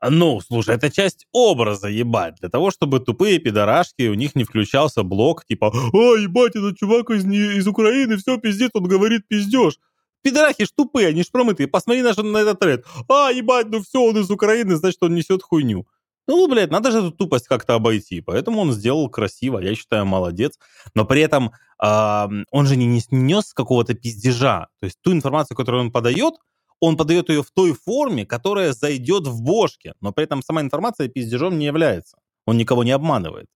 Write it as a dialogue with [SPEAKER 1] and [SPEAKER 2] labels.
[SPEAKER 1] Ну, слушай, это часть образа, ебать. Для того, чтобы тупые пидорашки, у них не включался блок, типа, ебать, этот чувак из Украины, все, пиздец, он говорит пиздеж. Пидорахи ж тупые, они ж промытые. Посмотри на этот тред. Ебать, ну все, он из Украины, значит, он несет хуйню. Ну, блядь, надо же эту тупость как-то обойти. Поэтому он сделал красиво, я считаю, молодец. Но при этом он же не нес какого-то пиздежа. То есть ту информацию, которую он подает ее в той форме, которая зайдет в бошке. Но при этом сама информация пиздежом не является. Он никого не обманывает.